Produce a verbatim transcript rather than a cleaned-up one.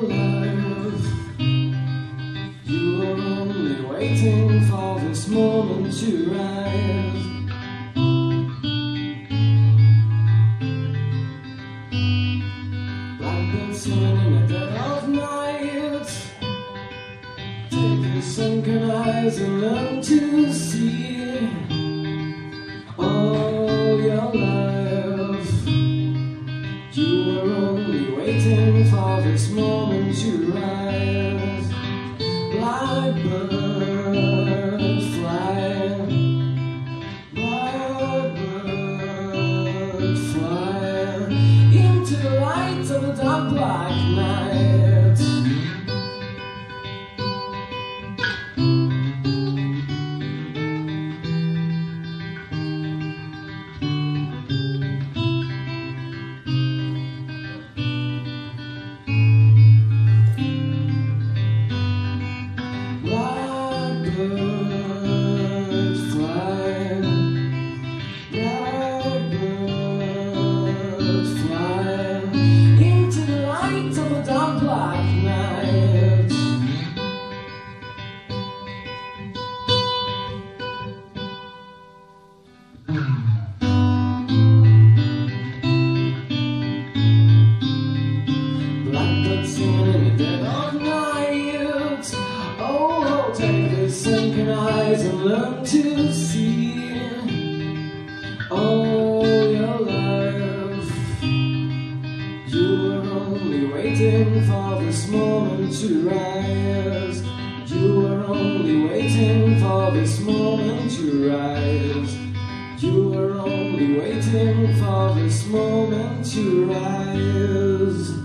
life, you were only waiting for this moment to rise. Blackbird singing in the dead of night. Take your sunken eyes and learn to see. All your life, you were only waiting for this moment to rise. Blackbird fly, blackbird fly into the light of the dark black night. Blackbird fly, blackbird fly into the light of a dark black night. Blackbird singing in the dead of night. Oh, take the sunken eyes and learn to see. All your life, you were only waiting for this moment to rise. You were only waiting for this moment to rise. You were only waiting for this moment to rise.